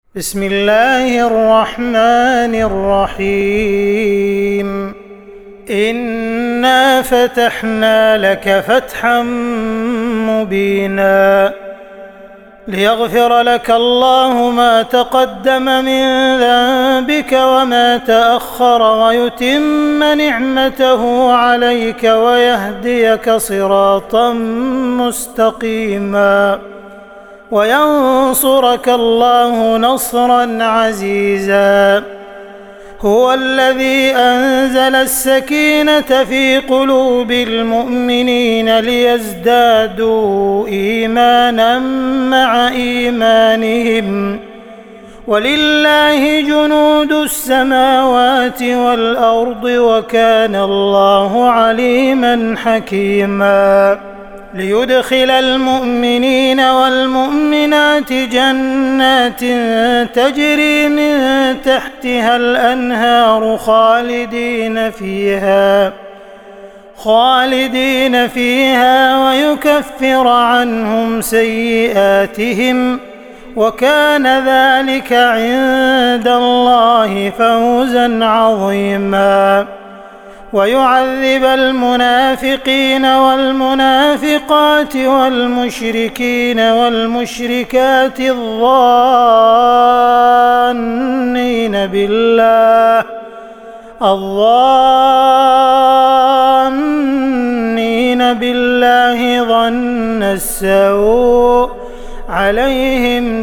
بسم الله الرحمن الرحيم. إنا فتحنا لك فتحا مبينا ليغفر لك الله ما تقدم من ذنبك وما تأخر ويتم نعمته عليك ويهديك صراطا مستقيما وينصرك الله نصرا عزيزا. هو الذي أنزل السكينة في قلوب المؤمنين ليزدادوا إيمانا مع إيمانهم ولله جنود السماوات والأرض وكان الله عليما حكيما. ليدخل المؤمنين والمؤمنات جنات تجري من تحتها الأنهار خالدين فيها ويكفر عنهم سيئاتهم وكان ذلك عند الله فوزا عظيما. ويعذب المنافقين والمنافقات والمشركين والمشركات الظانين بالله ظن السوء عليهم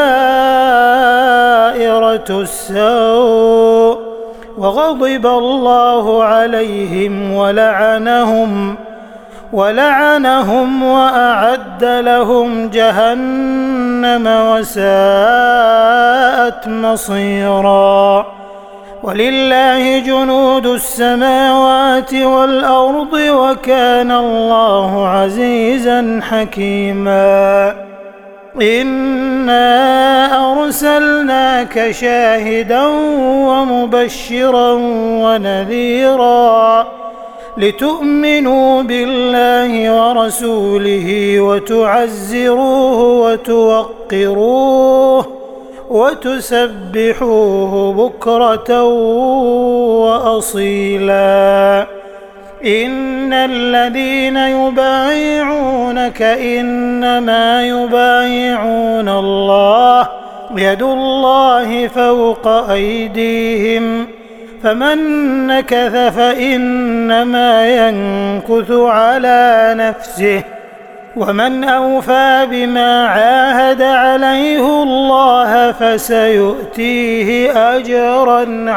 دائرة السوء وغضب الله عليهم ولعنهم وأعد لهم جهنم وساءت مصيرا. ولله جنود السماوات والأرض وكان الله عزيزا حكيما. إنا أرسلناك شاهدا ومبشرا ونذيرا لتؤمنوا بالله ورسوله وتعزروه وتوقروه وتسبحوه بكرة وأصيلا. إن الذين يبايعونك إنما يبايعون الله يد الله فوق أيديهم فمن نكث فإنما ينكث على نفسه ومن أوفى بما عاهد عليه الله فسيؤتيه أجرا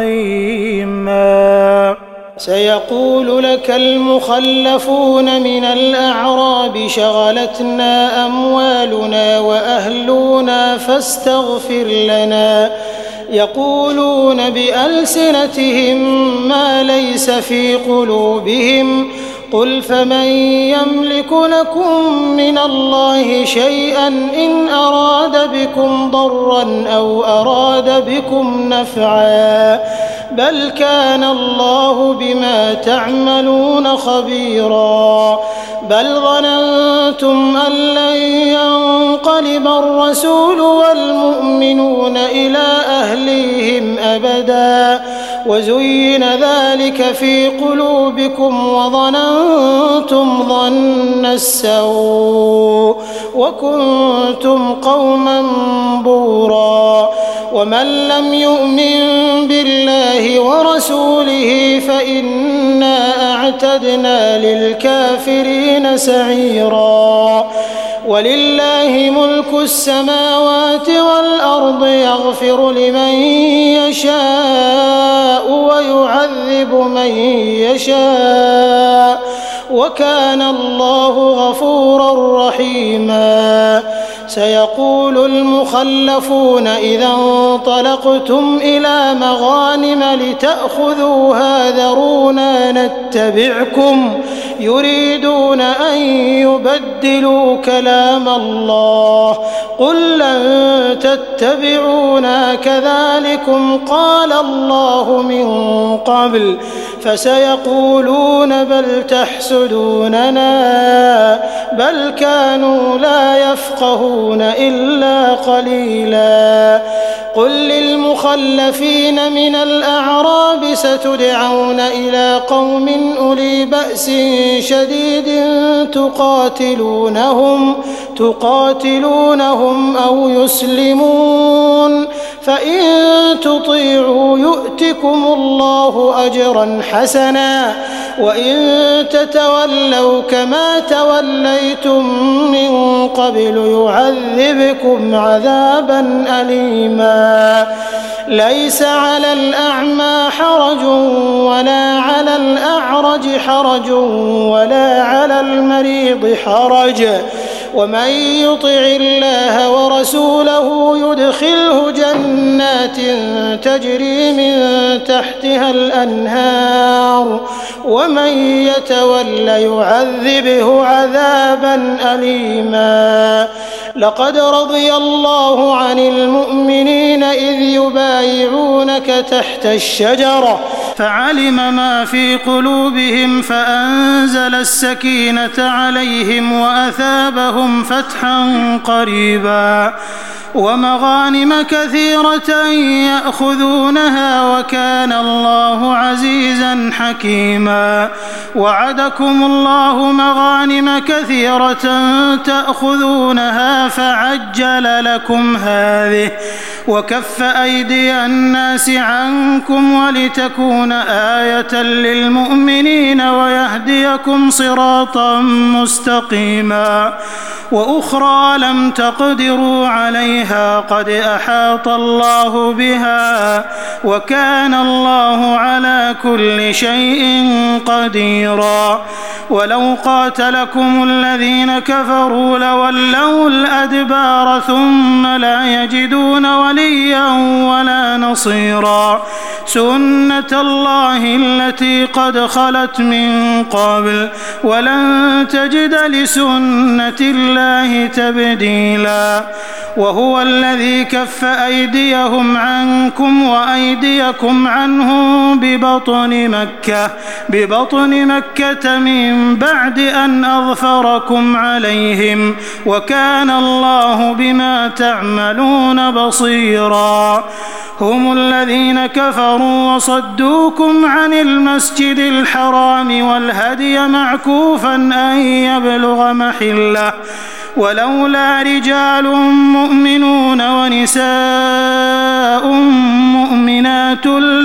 عظيما. سيقول لك المخلفون من الأعراب شغلتنا أموالنا وأهلنا فاستغفر لنا يقولون بألسنتهم ما ليس في قلوبهم قل فمن يملك لكم من الله شيئا إن أراد بكم ضرا أو أراد بكم نفعا بل كان الله بما تعملون خبيرا. بل ظننتم أن لن ينقلب الرسول والمؤمنون إلى أهليهم أبدا وزين ذلك في قلوبكم وظننتم ظن السوء وكنتم قوما بورا. ومن لم يؤمن بالله ورسوله فإنا أعتدنا للكافرين سعيرا. ولله ملك السماوات والأرض يغفر لمن يشاء ويعذب من يشاء وكان الله غفورا رحيما. سيقول المخلفون إذا انطلقتم إلى مغانم لتأخذوها ذرونا نتبعكم يريدون أن يبدلوا كلام الله قل لن تتبعونا كذلكم قال الله من قبل فسيقولون بل تحسدوننا بل كانوا لا يفقهون إلا قليلا قل للمخلفين من الأعراب ستدعون إلى قوم أولي بأس شديد تقاتلونهم أو يسلمون فإن تطيعوا يؤتكم الله أجرا حسنا وإن تتولوا كما توليتم من قبل يعذبكم عذابا أليما ليس على الأعمى حرج ولا على الأعرج حرج ولا على المريض حرج ومن يطع الله ورسوله يدخله جنات تجري من تحتها الأنهار ومن يتول يعذبه عذابا أليما لقد رضي الله عن المؤمنين إذ يبايعونك تحت الشجرة فعلم ما في قلوبهم فأنزل السكينة عليهم وأثابهم فتحا قريبا ومغانم كثيرة يأخذونها وكان الله عزيزا حكيما وعدكم الله مغانم كثيرة تأخذونها فعجل لكم هذه وكف أيدي الناس عنكم ولتكون آية للمؤمنين ويهديكم صراطا مستقيما وأخرى لم تقدروا عليها قد أحاط الله بها وكان الله على كل شيء قديرا ولو قاتلكم الذين كفروا لولوا الأدبار ثم لا يجدون وليا ولا نصيرا سنة الله التي قد خلت من قبل ولن تجد لسنة الله تبديلا وهو الذي كف أيديهم عنكم وأيديكم عنهم ببطن مكة من بعد أن أظفركم عليهم وكان الله بما تعملون بصيرا هم الذين كفروا وصدوكم عن المسجد الحرام والهدي معكوفا أن يبلغ محله ولولا رجال مؤمنون ونساء مؤمنات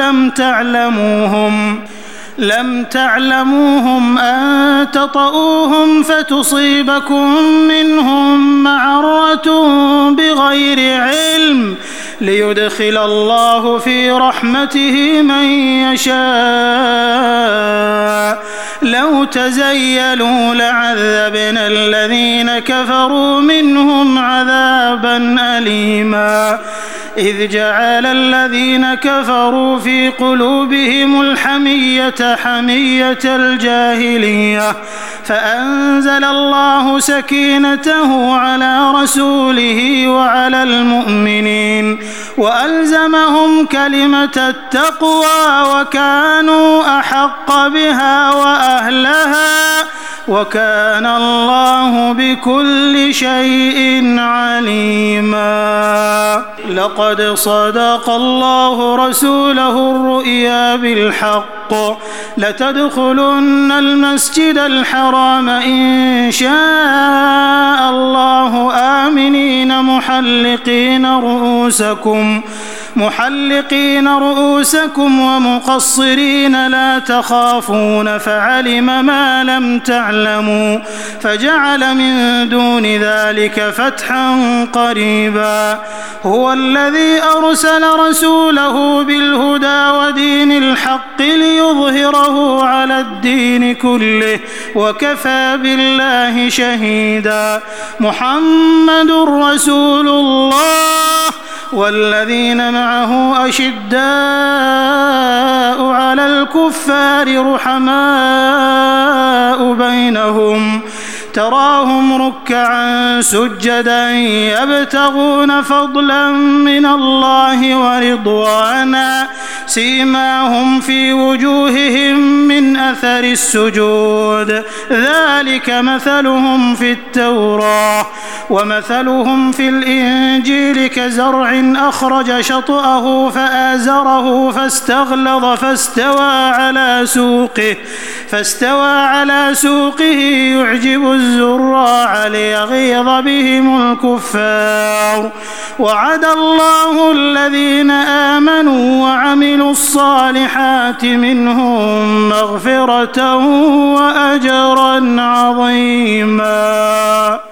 لم تعلموهم أن تطؤوهم فتصيبكم منهم معرة بغير علم ليدخل الله في رحمته من يشاء لو تزيلوا لعذبنا الذين كفروا منهم عذابا أليما إذ جعل الذين كفروا في قلوبهم الحمية حمية الجاهلية فأنزل الله سكينته على رسوله وعلى المؤمنين وألزمهم كلمة التقوى وكانوا أحق بها وأهلها وكان الله بكل شيء عليما لقد صدق الله رسوله الرؤيا بالحق لتدخلن المسجد الحرام إن شاء الله آمنين محلقين رؤوسكم ومقصرين لا تخافون فعلم ما لم تعلموا فجعل من دون ذلك فتحا قريبا هو الذي أرسل رسوله بالهدى ودين الحق ليظهره على الدين كله وكفى بالله شهيدا محمد رسول الله والذين معه أشداء على الكفار رحماء بينهم تراهم ركعا سجدا يبتغون فضلا من الله ورضوانا سيماهم في وجوههم من أثر السجود ذلك مثلهم في التوراة ومثلهم في الإنجيل كزرع أخرج شطأه فآزره فاستغلظ فاستوى على سوقه يعجب الزراع ليغيظ بهم الكفار وعد الله الذين آمنوا وعملوا الصالحات منهم مغفرة وأجرا عظيما.